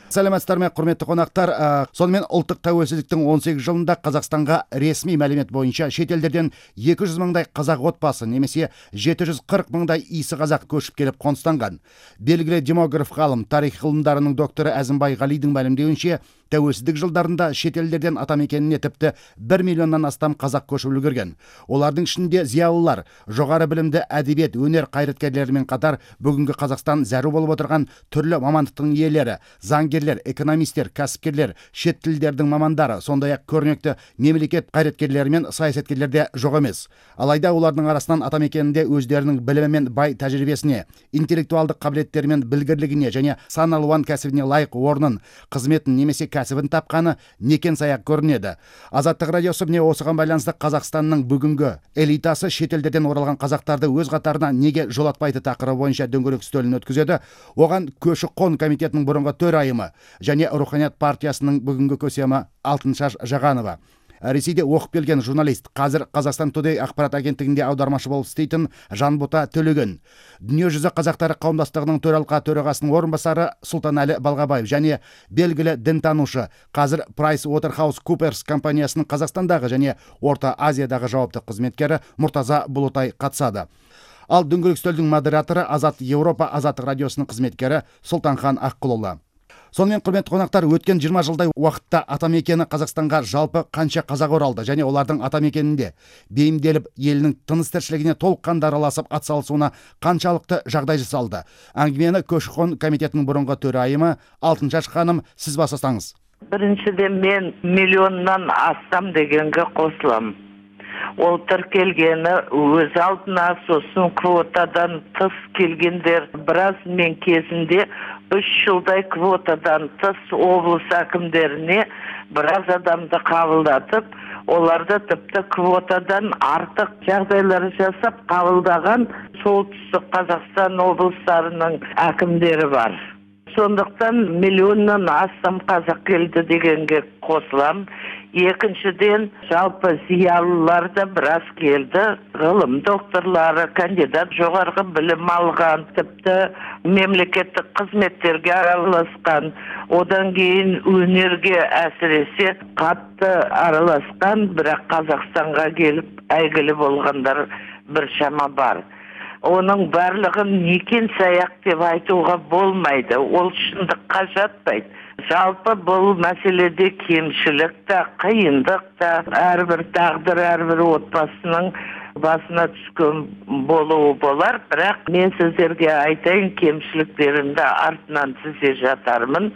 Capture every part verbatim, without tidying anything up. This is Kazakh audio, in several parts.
Сәлеметсіздер ме, құрметті қонақтар. Сонымен ұлттық тәуелсіздіктің он сегіз жылында Қазақстанға ресми мәлімет бойынша шетелдерден екі жүз мыңдай қазақ отбасы немесе жеті жүз қырық мыңдай исі қазақ көшіп келіп қоныстанған. Белгілі демограф ғалым, тарих ғылымдарының докторы Әзімбай Ғалидің мәлімдеуінше, тәуелсіздік жылдарында шетелдерден атамекеніне тіпті бір миллионнан астам қазақ көшіп үлгерген. Олардың ішінде зиялылар, жоғары білімді әдебиет, өнер қайраткерлерімен қатар бүгінгі Қазақстан зәру болып отырған түрлі мамандықтың иелері, заңгерлер, экономистер, кәсіпкерлер, шет тілдердің мамандары, сондай-ақ көрнекті мемлекет қайраткерлері мен саясаткерлер де жоқ емес. Алайда олардың арасынан атамекенінде өздерінің білімі мен бай тәжірибесіне, интеллектуалдық қабілеттері мен білгірлігіне және сан алуан кәсібіне лайық орнын, қызметін немесе кәсібін тапқаны некен саяқ көрінеді. Азаттық радиосы міне осыған байланысты Қазақстанның бүгінгі элитасы шетелдерден оралған қазақтарды өз қатарына неге жолатпайды тақырыбы бойынша дөңгелек үстелін өткізеді. Оған көші-қон комитетінің бұрынғы төрайымы және Руханият партиясының бүгінгі көсемі Алтыншаш Жағанова, Ресейде оқып келген журналист, қазір Қазақстан Today ақпарат агенттігінде аудармашы болып істейтін Жанбота Төлеген, дүниежүзі қазақтары қауымдастығының төралқа төрағасының орынбасары Сұлтанәлі Балғабаев және белгілі дінтанушы, қазір PricewaterhouseCoopers компаниясының Қазақстандағы және Орта Азиядағы жауапты қызметкері Мұртаза Бұлытай қатысады. Ал дөңгелек үстелдің модераторы Азат Еуропа Азаттық радиосының қызметкері Сұлтанхан Аққұлұлы. Сонымен, құрметті қонақтар, өткен жиырма жылдай уақытта атамекені Қазақстанға жалпы қанша қазақ оралды және олардың атамекенінде бейімделіп елінің тыныс тіршілігіне толыққанды араласып атсалысуына қаншалықты жағдай жасалды? Әңгімені көші-қон комитетінің бұрынғы төрайымы Алтыншаш ханым, сіз бастасаңыз. Біріншіден мен миллионнан астам дегенге қосылам. Ол тіркелгені өз алдына, сосын квотадан тыс келгендер. Біраз мен кезінде үш жылдай квотадан тыс облыс әкімдеріне біраз адамды қабылдатып, оларды тіпті квотадан артық жағдайлар жасап қабылдаған солтүстік Қазақстан облыстарының әкімдері бар. Сондықтан миллионнан астам қазақ келді дегенге қосылам. Екіншіден, жалпы зиялылар да біраз келді. Ғылым докторлары, кандидат жоғарғы білім алған, тіпті мемлекеттік қызметтерге араласқан, одан кейін өнерге әсіресе қатты араласқан, бірақ Қазақстанға келіп әйгілі болғандар біршама бар. Оның барлығын некен саяқ деп айтуға болмайды. Ол шындыққа жатпайды. Жалпы бұл мәселеде кемшілік та, қиындық та, әрбір тағдыр, әрбір отбасының басына түскен болуы болар. Бірақ мен сіздерге айтайын, кемшіліктерімді артынан тізе жатармын.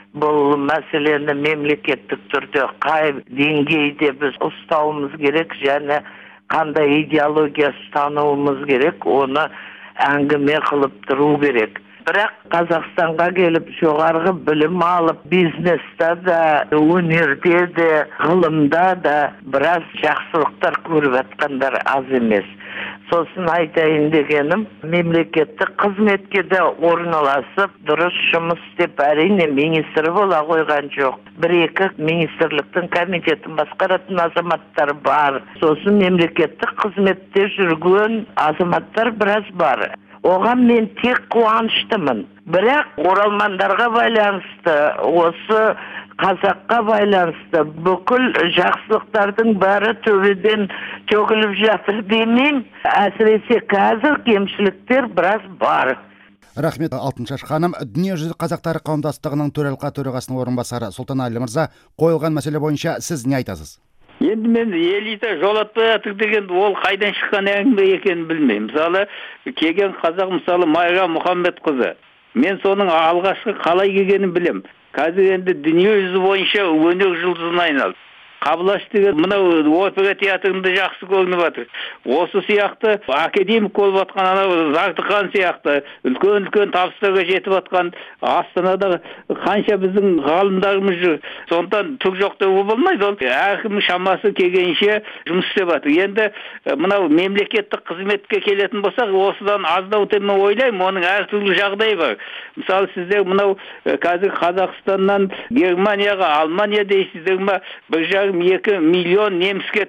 Бұл мәселені мемлекеттік түрде қай деңгейде біз ұстауымыз керек және қандай идеология ұстануымыз керек, оны әңгіме қылып тұру керек. Бірақ Қазақстанға келіп жоғарғы білім алып, бизнесте де, өнерде де, ғылымда да біраз жақсылықтар көріп жатқандар аз емес. Сосын айтайын дегенім, мемлекеттік қызметке де орналасып, дұрыс жұмыс істеп, әрине министр бола қойған жоқ. Бір-екі министрліктің комитетін басқаратын азаматтар бар. Сосын мемлекеттік қызметте жүрген азаматтар біраз бар. Оған мен тек қуаныштымын. Бірақ оралмандарға байланысты, осы қазаққа байланысты бүкіл жақсылықтардың бәрі төбеден төгіліп жатыр демеймін. Әсіресе қазір кемшіліктер біраз бар. Рахмет, Алтыншаш ханым. Дүниежүзі қазақтары қауымдастығының төралқа төрағасының орынбасары Сұлтанәлі мырза, қойылған мәселе бойынша сіз не айтасыз? Енді мен элита жолатпай жатыр деген ол қайдан шыққан әңгіме екенін білмеймін. Мысалы, келген қазақ, мысалы Майра Мұхамбетқызы. Мен соның алғашқы қалай келгенін білем. Қазір енді дүние жүзі бойынша өнер жұлдызына айналды. Қабылаш деген мынау опера театрында жақсы көрініп жатыр. Осы сияқты академик болып жатқан анау Зардыхан сияқты үлкен-үлкен табыстарға жетіп жатқан Астанада қанша біздің ғалымдарымыз жүр. Сондықтан түк жоқ деуге болмайды. Ол әркім шамасы келгенше жұмыс істеп жатыр. Енді мынау мемлекеттік қызметке келетін болсақ, осыдан аздау төмен ойлаймын, оның әртүрлі жағдайы бар. Мысалы, сіздер мынау қазір Қазақстаннан Германияға, Алмания дейсіздер ме, бір жарым екі миллион неміс кетті.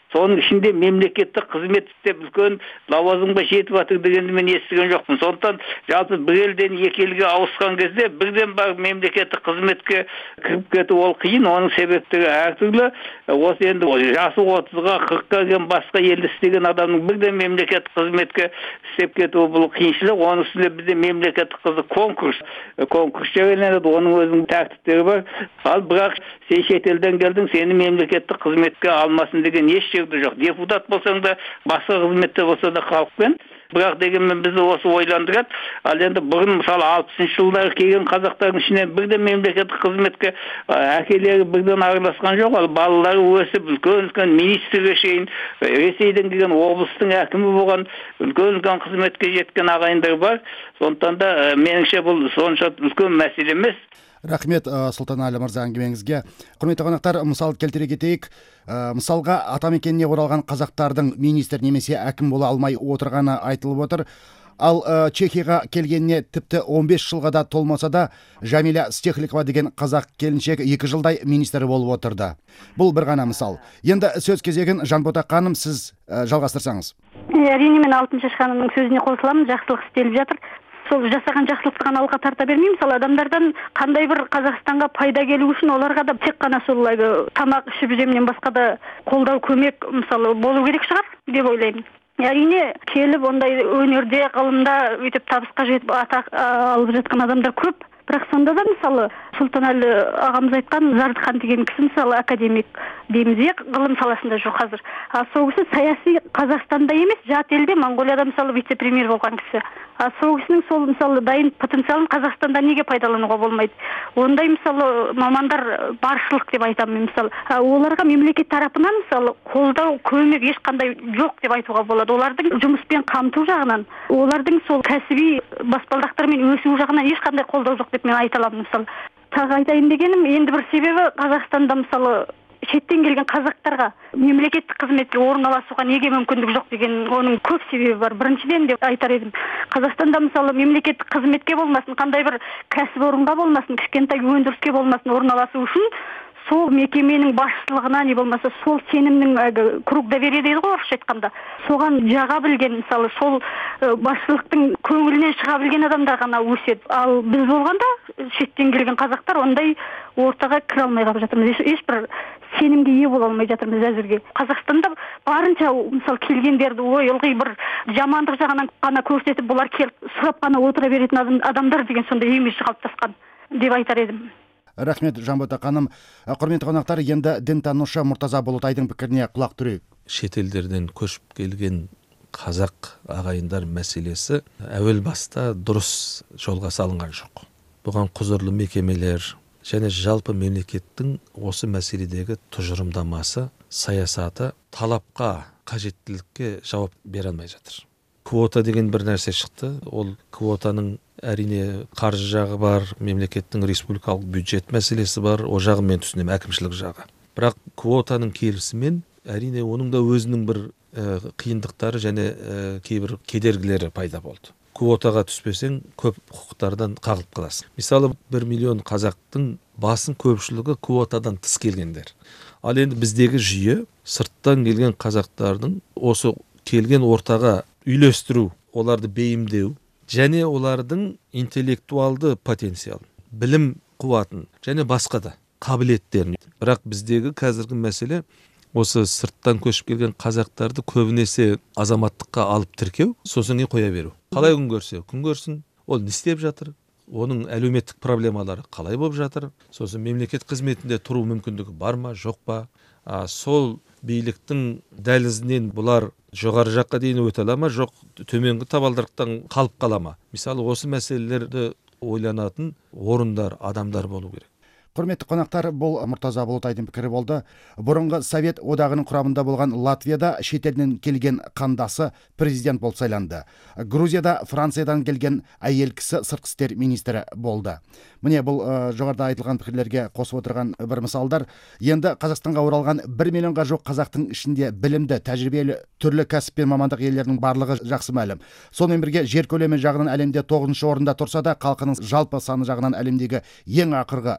Соның ішінде мемлекеттік қызмет істеп үлкен лауазымға жетіп жатыр дегенді мен естіген жоқпын. Сондықтан жалпы бір елден екі елге ауысқан кезде бірден барып мемлекеттік қызметке кіріп кету ол қиын. Оның себептері әртүрлі. Осы енді жасы отызға қырыққа келген басқа елде істеген адамның бірден мемлекеттік қызметке істеп кетуі бұл қиыншылық. Оның үстіне бізде мемлекеттік қызы конкурс конкурс жарияланады. Оның өзінің тәртіптері бар. Ал бірақ сен шетелден келдің, сені мемлекеттік қызметке алмасын деген еш жерде жоқ. Депутат болсаң да, басқа қызметте болса да халықпен. Бірақ дегенмен бізді осы ойландырады. Ал енді бұрын мысалы алпысыншы жылдары келген қазақтардың ішінен бірден мемлекеттік қызметке әкелері бірден араласқан жоқ. Ал балалары өсіп үлкен-үлкен министрге шейін Ресейден келген облыстың әкімі болған үлкен-үлкен қызметке жеткен ағайындар бар. Сондықтан да меніңше бұл сонша үлкен мәселе емес. Рахмет Сұлтанәлі мырза әңгімеңізге. Құрметті қонақтар, мысал келтіре кетейік. Мысалға атамекеніне оралған қазақтардың министр немесе әкім бола алмай отырғаны айтылып отыр. Ал Чехияға келгеніне тіпті он бес жылға да толмаса да Жамиля Стехликова деген қазақ келіншек екі жылдай министр болып отырды. Бұл бір ғана мысал. Енді сөз кезегін Жанбота ханым, сіз жалғастырсаңыз. Әрине, мен Алтыншаш ханымның сөзіне қосыламын. Жақсылық істеліп жатыр. Сол жасаған жақсылықты ғана алға тарта бермей, мысалы адамдардан қандай бір Қазақстанға пайда келу үшін оларға да тек қана солай тамақ ішіп жемнен басқа да қолдау көмек мысалы болу керек шығар деп ойлаймын. Әрине келіп ондай өнерде, ғылымда өйтіп табысқа жетіп атақ алып жатқан адамдар көп. Бірақ сонда да мысалы Сұлтанәлі ағамыз айтқан Зардыхан деген кісі мысалы академик дейміз, ғылым саласында жоқ қазір. А сол кісі саяси Қазақстанда емес, жат елде Монғолияда мысалы вице-премьер болған кісі. А сол кісінің сол мысалы дайын потенциалын Қазақстанда неге пайдалануға болмайды? Ондай мысалы мамандар баршылық деп айтамын мысалы. Оларға мемлекет тарапынан мысалы қолдау, көмек ешқандай жоқ деп айтуға болады. Олардың жұмыспен қамту жағынан, олардың сол кәсіби баспалдақтармен өсу жағынан ешқандай қолдау жоқ деп мен айта аламын мысалы. Тағы айтайын дегенім, енді бір себебі Қазақстанда мысалы шеттен келген қазақтарға мемлекеттік қызметке орналасуға неге мүмкіндік жоқ деген оның көп себебі бар. Біріншіден деп айтар едім, Қазақстанда мысалы мемлекеттік қызметке болмасын, қандай бір кәсіпорынға болмасын, кішкентай өндіріске болмасын орналасу үшін сол мекеменің басшылығына не болмаса сол сенімнің круг доверия дейді ғой орысша айтқанда, соған жаға білген мысалы сол басшылықтың көңілінен шыға білген адамдар ғана өседі. Ал біз болғанда шеттен келген қазақтар ондай ортаға кіре алмай қалып жатырмыз. Ешбір сенімге ие бола алмай жатырмыз әзірге. Қазақстанда барынша мысалы келгендерді ой ылғи бір жамандық жағынан ғана көрсетіп, бұлар келіп сұрап қана отыра беретін адамдар деген сондай имидж қалыптасқан деп айтар едім. Рахмет, Жанбота ханым. Құрметті қонақтар, енді дінтанушы Мұртаза Болотайдың пікіріне құлақ түрейік. Шетелдерден көшіп келген қазақ ағайындар мәселесі әуел баста дұрыс жолға салынған жоқ. Бұған құзырлы мекемелер және жалпы мемлекеттің осы мәселедегі тұжырымдамасы, саясаты талапқа, қажеттілікке жауап бере алмай жатыр. Квота деген бір нәрсе шықты. Ол квотаның әрине қаржы жағы бар, мемлекеттің республикалық бюджет мәселесі бар, о жағын мен түсінемін, әкімшілік жағы. Бірақ квотаның келісімен әрине оның да өзінің бір ә, қиындықтары және ә, кейбір кедергілері пайда болды. Квотаға түспесең көп құқықтардан қағылып қаласың. Мысалы бір миллион қазақтың басым көпшілігі квотадан тыс келгендер. Ал енді біздегі жүйе сырттан келген қазақтардың осы келген ортаға үйлестіру, оларды бейімдеу және олардың интеллектуалды потенциалын, білім қуатын және басқа да қабілеттерін. Бірақ біздегі қазіргі мәселе осы сырттан көшіп келген қазақтарды көбінесе азаматтыққа алып тіркеу, сосын қоя беру. Қалай күн көрсе, күн көрсін, ол не істеп жатыр, оның әлеуметтік проблемалары қалай болып жатыр, сосын мемлекет қызметінде тұру мүмкіндігі бар ма, жоқ па, а, сол биліктің дәлізінен бұлар жоғары жаққа дейін өте ала ма, жоқ төменгі табалдырықтан қалып қала ма? Мысалы осы мәселелерді ойланатын орындар, адамдар болу керек. Құрметті қонақтар, бұл Мұртаза Болотайдың пікірі болды. Бұрынғы Совет одағының құрамында болған Латвияда шетелден келген қандасы президент болып сайланды. Грузияда Франциядан келген әйел кісі сыртқы істер министрі болды. Міне бұл ә, жоғарыда айтылған пікірлерге қосып отырған бір мысалдар. Енді Қазақстанға оралған бір миллионға жоқ қазақтың ішінде білімді, тәжірибелі, түрлі кәсіп пен мамандық иелерінің барлығы жақсы мәлім. Сонымен бірге жер көлемі жағынан әлемде тоғызыншы орында тұрса да, халқының жалпы саны жағынан әлемдегі ең ақырғы орында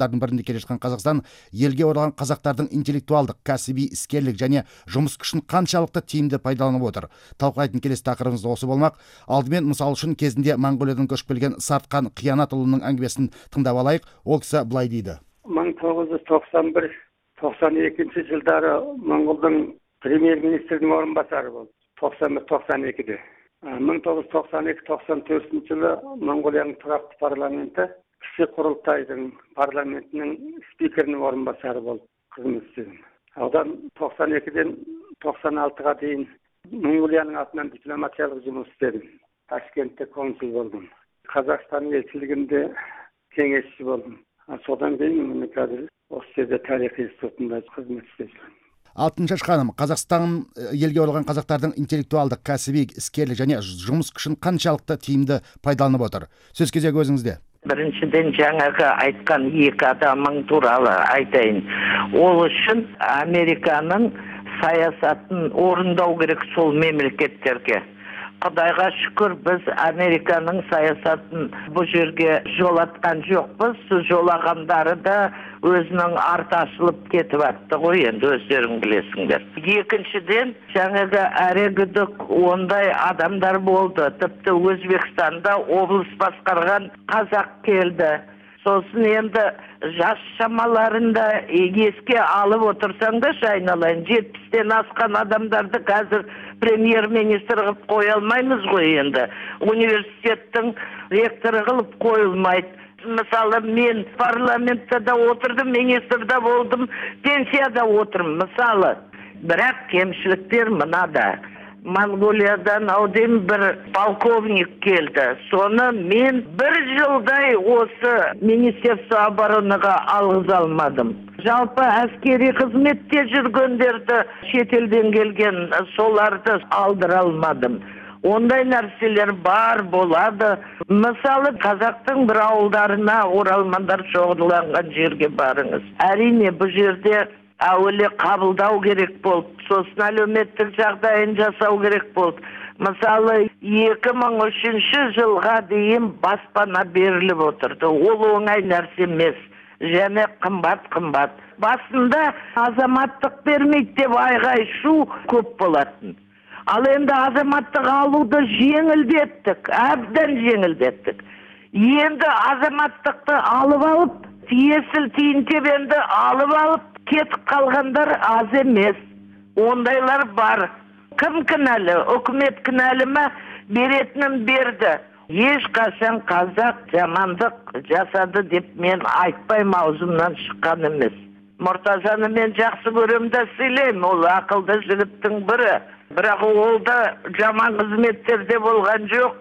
замандардың бірінде келе жатқан Қазақстан елге оралған қазақтардың интеллектуалдық, кәсіби іскерлік және жұмыс күшін қаншалықты тиімді пайдаланып отыр. Талқылайтын келесі тақырыбымыз осы болмақ. Алдымен мысал үшін кезінде Моңғолиядан көшіп келген Сартқан Қиянатұлының әңгімесін тыңдап алайық. Ол кісі былай дейді. мың тоғыз жүз тоқсан бір тоқсан екінші жылдары Моңғолдың премьер-министрдің орынбасары болды. тоқсан бір тоқсан екіде. мың тоғыз жүз тоқсан екі тоқсан төртінші жылы Моңғолияның тұрақты парламенті кіші құрылтайдың парламентінің спикерінің орынбасары болып қызмет істедім. Одан тоқсан екіден тоқсан алтыға дейін Моңғолияның атынан дипломатиялық жұмыс істедім. Ташкентте консул болдым. Қазақстан елшілігінде кеңесші болдым. Содан кейін міне қазір осы жерде тарих институтында қызмет істеймін. Алтыншаш ханым, Қазақстан елге оралған қазақтардың интеллектуалдық, кәсіби, іскерлік және жұмыс күшін қаншалықты тиімді пайдаланып отыр? Сөз кезегі өзіңізде. Біріншіден жаңағы айтқан екі адамың туралы айтайын. Ол үшін Американың саясатын орындау керек сол мемлекеттерге. Құдайға шүкір, біз Американың саясатын бұл жерге жолатқан жоқпыз. Жолағандары да өзінің арты ашылып кетіп атты ғой, енді өздерің білесіңдер. Екіншіден, жаңағы әрегідік ондай адамдар болды. Тіпті Өзбекстанда облыс басқарған қазақ келді. Сосын енді жас шамаларында еске алып отырсаңдаршы айналайын, жетпістен асқан адамдарды қазір премьер-министр қылып қоя алмаймыз ғой енді. Университеттің ректоры қылып қойылмайды. Мысалы, мен парламентте да отырдым, министрда болдым, пенсияда отырмын. Мысалы, бірақ кемшіліктер мынада. Монғолиядан аудем бір полковник келді. Соны мен бір жылдай осы Министерство обороныға алғыза алмадым. Жалпы әскери қызметте жүргендерді, шетелден келген соларды алдыра алмадым. Ондай нәрселер бар болады. Мысалы, қазақтың бір ауылдарына оралмандар шоғырланған жерге барыңыз. Әрине, бұл жерде әуелі қабылдау керек болды, сосын әлеуметтік жағдайын жасау керек болды. Мысалы, екі мың үшінші жылға дейін баспана беріліп отырды. Ол оңай нәрсе емес, және қымбат-қымбат. Басында азаматтық бермейді деп айғай шу көп болатын. Ал енді азаматтық алуды жеңілдеттік, әбден жеңілдеттік. Енді азаматтықты алып алып, тиесіл тиын тебенді алып алып, кетіп қалғандар аз емес. Ондайлар бар. Кім кінәлі? Үкімет кінәлі ме? Беретінін берді. Ешқашан қазақ жамандық жасады деп мен айтпайым, аузымнан шыққан емес. Мұртазаны мен жақсы көрем да сөйлеймін, ол ақылды жігіттің бірі. Бірақ ол да жаман қызметтерде болған жоқ.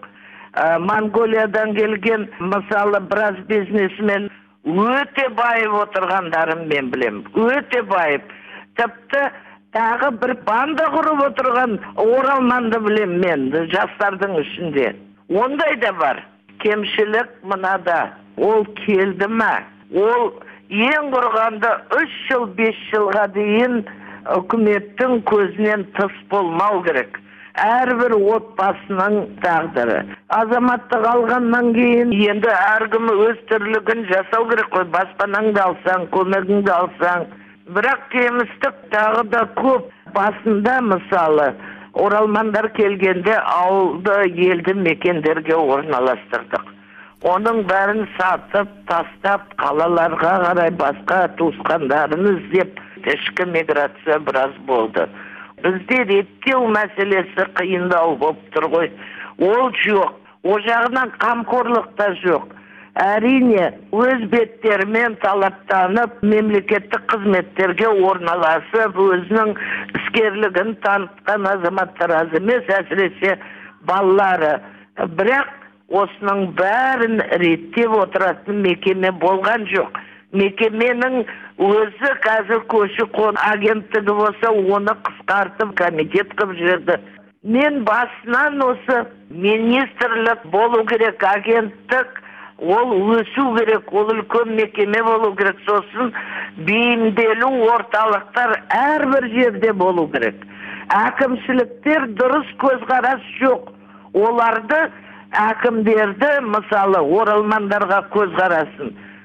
Монғолиядан келген, мысалы, біраз бизнесмен өте байып отырғандарын мен білем. Өте байып. Тіпті тағы бір банда құрып отырған оралманды білем мен, жастардың ішінде. Ондай да бар. Кемшілік мынада. Ол келді ме? Ол ең құрғанда үш жыл, бес жылға дейін үкіметтің көзінен тыс болмау керек. Әрбір отбасының тағдыры. Азаматтық алғаннан кейін енді әркім өз тірлігін жасау керек қой. Баспанаңды алсаң, көмегіңді алсаң. Бірақ кемістік тағы да көп. Басында мысалы, оралмандар келгенде ауылды елді мекендерге орналастырдық. Оның бәрін сатып, тастап, қалаларға қарай басқа туысқандарын іздеп, ішкі миграция біраз болды. Бізде реттеу мәселесі қиындау болып тұр ғой. Ол жоқ. О жағынан қамқорлық та жоқ. Әрине, өз беттерімен талаптанып, мемлекеттік қызметтерге орналасып, өзінің іскерлігін танытқан азаматтар аз емес, әсіресе балалары. Бірақ осының бәрін реттеп отыратын мекеме болған жоқ. Мекеменің өзі қазір көші-қон агенттігі болса, оны қысқартып комитет қылып жіберді. Мен басынан осы министрлік болу керек, агенттік, ол өсу керек, ол үлкен мекеме болу керек. Сосын бейімделу орталықтар әрбір жерде болу керек. Әкімшіліктер дұрыс көзқарас жоқ. Оларды әкімдерді, мысалы, оралмандарға көзқарасын.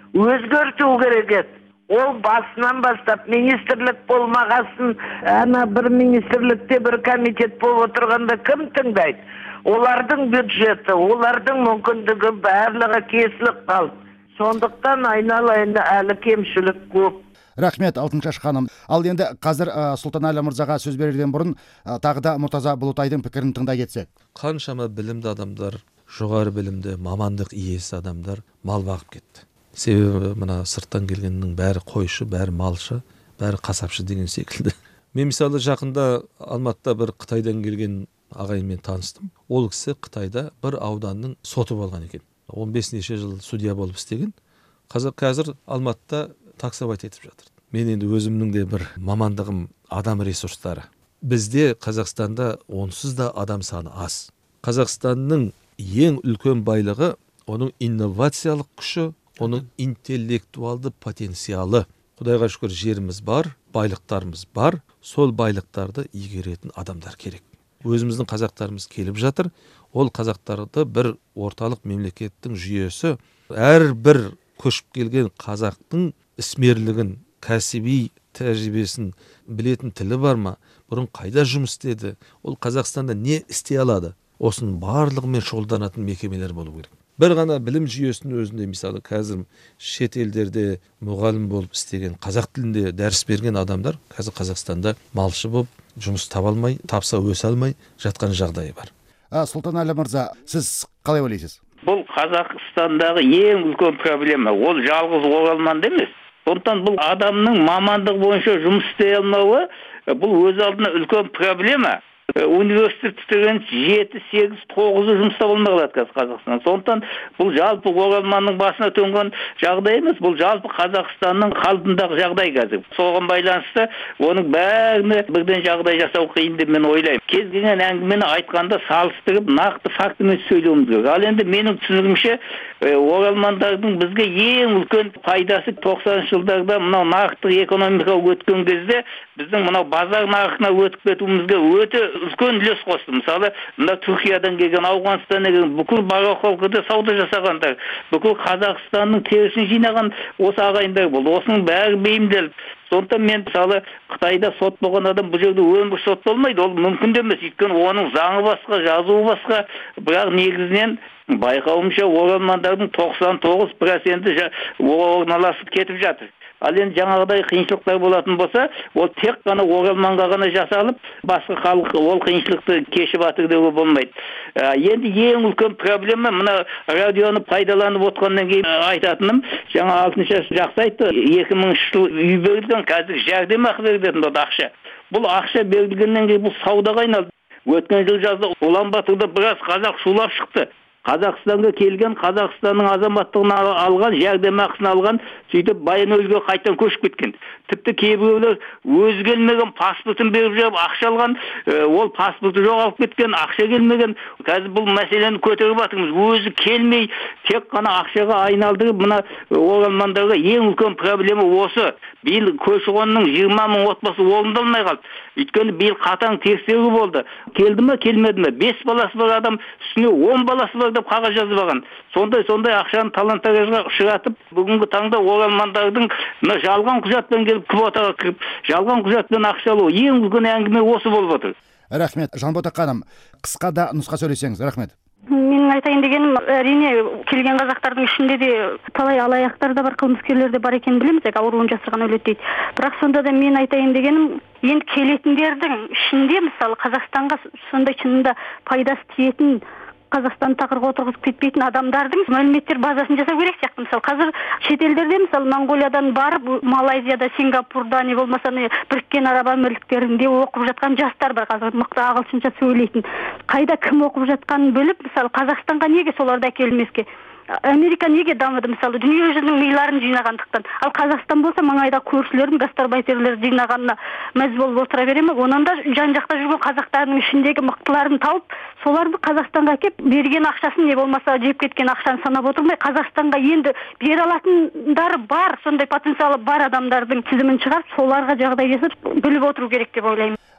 өзгерту керек еді. Ол басынан бастап министрлік болмағасын, ана бір министрлікте бір комитет болып отырғанда кім тыңдайды? Олардың бюджеті, олардың мүмкіндігі барлығы кесіліп қалды. Сондықтан айналайында әлі кемшілік көп. Рахмет, Алтыншаш ханым. Ал енді қазір Сұлтанәлі мырзаға сөз берерден бұрын тағы да Мұртаза Бұлытайдың пікірін тыңдай кетсек. Қаншама білімді адамдар, жоғары білімді, мамандық иесі адамдар мал бағып кетті. Себебі мына сырттан келгеннің бәрі қойшы, бәрі малшы, бәрі қасапшы деген секілді. Мен мысалы жақында Алматыда бір Қытайдан келген ағайынмен таныстым. Ол кісі Қытайда бір ауданның соты болған екен. он бес неше жыл судья болып істеген. Қазір қазір Алматыда таксовать етіп жатыр. Мен енді өзімнің де бір мамандығым адам ресурстары. Бізде Қазақстанда онсыз да адам саны аз. Қазақстанның ең үлкен байлығы оның инновациялық күші, оның интеллектуалды потенциалы. Құдайға шүкір жеріміз бар, байлықтарымыз бар, сол байлықтарды игеретін адамдар керек. Өзіміздің қазақтарымыз келіп жатыр. Ол қазақтарды бір орталық мемлекеттің жүйесі, әрбір көшіп келген қазақтың ісмерлігін, кәсіби тәжірибесін білетін тілі бар ма, бұрын қайда жұмыс істеді, ол Қазақстанда не істей алады, осының барлығымен шұғылданатын мекемелер болу керек. Бір ғана білім жүйесінің өзінде, мысалы қазір шет елдерде мұғалім болып істеген, қазақ тілінде дәріс берген адамдар қазір Қазақстанда малшы болып жұмыс таба алмай, тапса өсе алмай жатқан жағдайы бар. Сұлтанәлі мырза, сіз қалай ойлайсыз? Бұл Қазақстандағы ең үлкен проблема. Ол жалғыз оралманды емес. Сондықтан бұл адамның мамандық бойынша жұмыс істей алмауы, бұл өз алдына үлкен проблема. Университет бітірген жеті, сегіз, тоғызы жұмыста болмай қалады қазір Қазақстан. Сондықтан бұл жалпы оралманның басына төнген жағдай емес, бұл жалпы Қазақстанның қалпындағы жағдай қазір. Соған байланысты оның бәріне бірден жағдай жасау қиын деп мен ойлаймын. Кез келген әңгімені айтқанда салыстырып, нақты фактімен сөйлеуіміз керек. Ал енді менің түсінігімше, оралмандардың бізге ең үлкен пайдасы тоқсаныншы жылдарда мынау нарықтық экономикаға өткен кезде біздің мынау базар нарығына өтіп кетуімізге өте үлкен үлес қосты. Мысалы, мына Түркиядан келген, Ауғанстаннан келген бүкіл барахолкада сауда жасағандар, бүкіл Қазақстанның терісін жинаған осы ағайындар болды. Осының бәрі бейімделіп. Сондықтан мен мысалы Қытайда сот болған адам бұл жерде өмір сот болмайды. Ол мүмкін де емес. Өйткені оның заңы басқа, жазуы басқа. Бірақ негізінен байқауымша оралмандардың тоқсан тоғыз проценті орналасып кетіп жатыр. Ал енді жаңағыдай қиыншылықтар болатын болса, ол тек қана оралманға ғана жасалып, басқа халық ол қиыншылықты кешіп жатыр деуге болмайды. Енді ең үлкен проблема мына радионы пайдаланып отқаннан кейін айтатыным, жаңа Алтыншаш жақсы айтты, екі мыңыншы жыл үй берілген, қазір жәрдемақы берілетін болды ақша. Бұл ақша берілгеннен кейін бұл саудаға айналды. Өткен жыл жазда Улан Батырда біраз қазақ шулап шықты. Қазақстанға келген, Қазақстанның азаматтығын алған, жәрдемақысын алған, сөйтіп Баянөлге қайтадан көшіп кеткен. Тіпті кейбіреулер өзі келмеген паспортын беріп жүріп ақша алған, ол паспорты жоғалып кеткен, ақша келмеген. Қазір бұл мәселені көтеріп жатырмыз. Өзі келмей, тек қана ақшаға айналдырып, мына оралмандарға ең үлкен проблема осы. Биыл көші-қонның жиырма мың отбасы орындалмай қалды. Өйткені биыл қатаң тексеру болды. Келді ме, келмеді ме? бес баласы бар адам, үстіне он баласы бар деп қағаз жазып алған. Сондай сондай ақшаны талан-таражға ұшыратып, бүгінгі таңда оралмандардың жалған құжатпен келіп квотаға кіріп, жалған құжатпен ақша алу ең үлкен әңгіме осы болып отыр. Рахмет. Жанбота ханым, қысқа да нұсқа сөйлесеңіз. Рахмет. Менің айтайын дегенім, әрине келген қазақтардың ішінде де талай алаяқтар да бар, қылмыскерлер де бар екенін білеміз, ауруын жасырған өледі дейді. Бірақ сонда да мен айтайын дегенім, енді келетіндердің ішінде мысалы Қазақстанға сондай шынында пайдасы тиетін, Қазақстан тақырға отырғызып кетпейтін адамдардың мәліметтер базасын жасау керек сияқты. Мысалы қазір шетелдерде, мысалы Монголиядан барып, Малайзияда, Сингапурда, не болмаса Біріккен Араб Әмірліктерінде оқып жатқан жастар бар, қазір мықты ағылшынша сөйлейтін. Қайда кім оқып жатқанын біліп, мысалы Қазақстанға неге соларды әкелмеске? Америка неге дамыды, мысалы дүние жүзінің миларын жинағандықтан. Ал Қазақстан болса маңайда көршілердің гастарбайтерлер жинағанына мәз болып отыра бере ме? Онан да жан-жақта жүрген қазақтардың ішіндегі мықтыларын тауып, соларды Қазақстанға әкеп берген ақшасын, не болмаса жеп кеткен ақшаны санап отырмай, Қазақстанға енді бере алатындар бар, сондай потенциалы бар адамдардың тізімін шығарып, соларға жағдай жасап біліп отыру керек деп ойлаймын.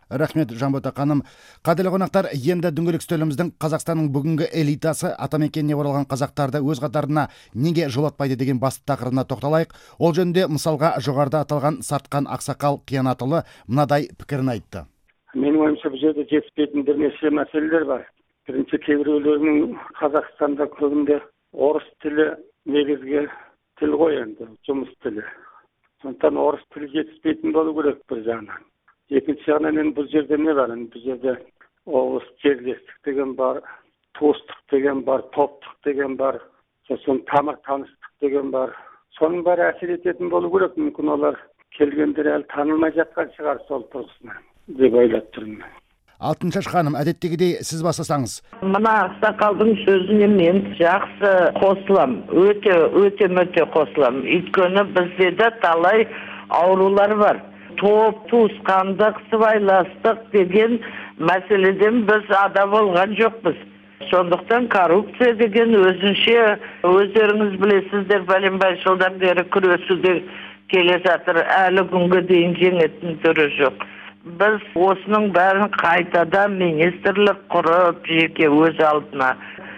Рахмет, Жанбота ханым. Қадірлі қонақтар, енді дөңгелек үстеліміздің Қазақстанның бүгінгі элитасы атамекеніне оралған қазақтарды өз қатарына неге жолатпайды деген басты тақырыбына тоқталайық. Ол жөнінде мысалға жоғарыда аталған Сартқан Ақсақал Қиянатұлы мынадай пікірін айтты. Менің ойымша бұл жерде жетіспейтін бірнеше мәселелер бар. Бірінші, кейбіреулерінің Қазақстанда көбінде орыс тілі негізгі тіл ғой, енді жұмыс тілі. Сондықтан орыс тілі жетіспейтін болу керек бір жағынан. Екінші жағынан енді бұл жерде не бар? Бұл жерде облыс жерлестік деген бар, туыстық деген бар, топтық деген бар, сосын тамыр таныстық деген бар. Соның бәрі әсер ететін болу керек. Мүмкін олар келгендер әлі танылмай жатқан шығар сол тұрғысынан деп ойлап тұрмын. Алтыншаш ханым, әдеттегідей сіз бастасаңыз. Мына Ақсақалдың сөзіне мен жақсы қосылам, өте өте өте қосылам. Өйткені бізде де талай аурулар бар. Топ, туысқандық, сыбайластық деген мәселеден біз ада болған жоқпыз. Сондықтан коррупция деген өзінше, өздеріңіз білесіздер, бәленбай жылдан бері күресуде келе жатыр, әлі күнге дейін жеңетін түрі жоқ. Біз осының бәрін қайтадан министрлік құрып, жеке өз алдына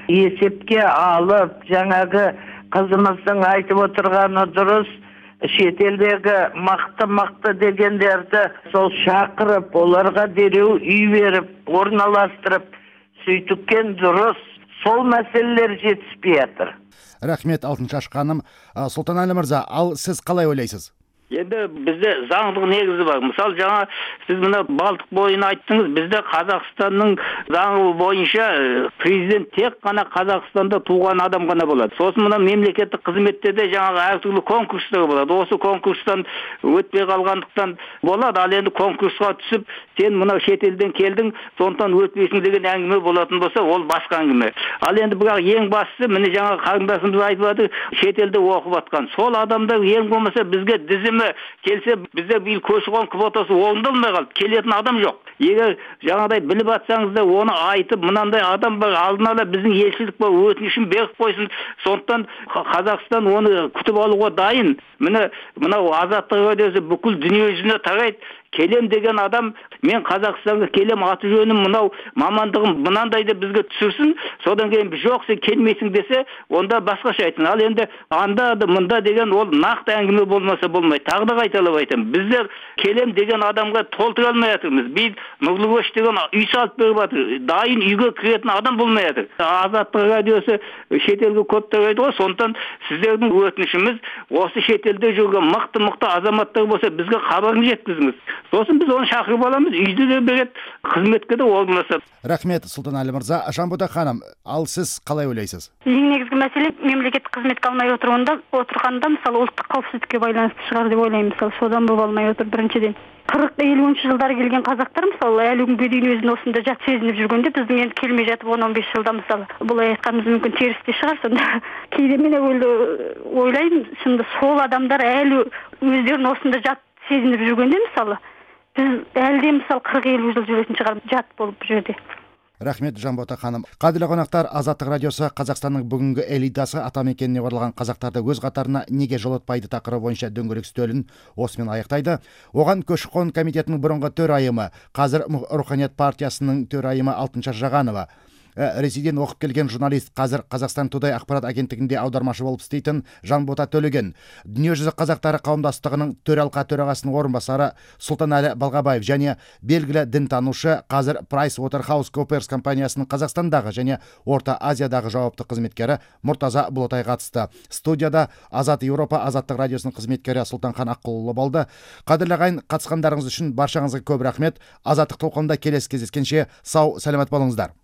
есепке алып, жаңағы қызымыздың айтып отырғаны дұрыс, шетелдегі мақты-мақты дегендерді сол шақырып, оларға дереу үй беріп, орналастырып, сөйтіпкен дұрыс. Сол мәселелер жетіспей жатыр. Рахмет, Алтыншаш ханым. Сұлтанәлі мырза, ал сіз қалай ойлайсыз? Енді бізде заңдық негізі бар. Мысалы, жаңа сіз мына Балтық бойын айттыңыз, бізде Қазақстанның заңы бойынша президент тек қана Қазақстанда туған адам ғана болады. Сосын мына мемлекеттік қызметтерде жаңағы әртүрлі конкурстар болады. Осы конкурстан өтпей қалғандықтан болады. Ал енді конкурсқа түсіп, сен мына шетелден келдің, сондықтан өтпейсің деген әңгіме болатын болса, ол басқа әңгіме. Ал енді бірақ ең бастысы, міне жаңа қарындасымыз айтып жатыр, шетелде оқып жатқан. Сол адамдар ең болмаса бізге дізімі келсе, бізде биыл көші-қон квотасы орындалмай қалды. Келетін адам жоқ. Егер жаңағыдай біліп атсаңыздар, оны айтып, мынандай адам бар, алдын ала біздің елшілік бар, өтінішін беріп қойсын. Сондықтан Қазақстан оны күтіп алуға дайын. Міне мынау Азаттық радиосы бүкіл дүние жүзіне тарайды. Келем деген адам, мен Қазақстанға келем, аты жөнім мынау, мамандығым мынандайды бізге түсірсін, содан кейін жоқ, сен келмейсің десе, онда басқаша айтын. Ал енді анда мында деген ол нақты әңгіме болмаса болмайды. Тағы да қайталап айтамын. Біздер келем деген адамға толтыра алмай жатырмыз. Біз Нұрлы көш деген үй салып беріп жатыр. Дайын үйге кіретін адам болмай жатыр. Азаттық радиосы шетелге көп тарайды ғой, сондықтан сіздердің өтінішіміз осы шетелде жүрген мықты-мықты азаматтар болса, бізге хабарын жеткізіңіз. Сосын біз оны шақырып аламыз, үйді де береді, қызметке де орналасады. Рахмет, Сұлтанәлі мырза. Жанбота ханым, ал сіз қалай ойлайсыз? Ең негізгі мәселе мемлекеттік қызметке алмай отырғанда, отырғанда мысалы ұлттық қауіпсіздікке байланысты шығар деп ойлаймын. Мысалы, содан болып алмай отыр біріншіден. қырық елуінші жылдары келген қазақтар мысалы әлі күнге дейін өзін осында жат сезініп жүргенде, біздің енді келмей жатып он он бес жылда мысалы бұлай айтқанымыз мүмкін теріс те шығар. Сонда кейде мен ойлаймын, шынында сол адамдар әлі өздерін осында жат сезініп жүргенде мысалы біз әлде мысалы қырық елу жыл жүретін шығар жат болып бұл жерде. Рахмет, Жанбота ханым. Қадірлі қонақтар, Азаттық радиосы Қазақстанның бүгінгі элитасы атамекеніне оралған қазақтарды өз қатарына неге жолатпайды тақырыбы бойынша дөңгелек үстелін осымен аяқтайды. Оған көші-қон комитетінің бұрынғы төрайымы, қазір Руханият партиясының төрайымы Алтыншаш Жағанова, ресейден оқып келген журналист, қазір Қазақстан Тудай ақпарат агенттігінде аудармашы болып істейтін Жанбота Төлеген, дүниежүзі қазақтары қауымдастығының төралқа төрағасының орынбасары Сұлтанәлі Балғабаев және белгілі дінтанушы, қазір PricewaterhouseCoopers компаниясының Қазақстандағы және Орта Азиядағы жауапты қызметкері Мұртаза Бұлатай қатысты. Студияда Азат Еуропа Азаттық радиосының қызметкері Сұлтанхан Аққұлұлы болды. Қадірлі ағайын, қатысқандарыңыз үшін баршаңызға көп рахмет. Азаттық толқынында келесі кездескенше сау, сәлемет болыңыздар.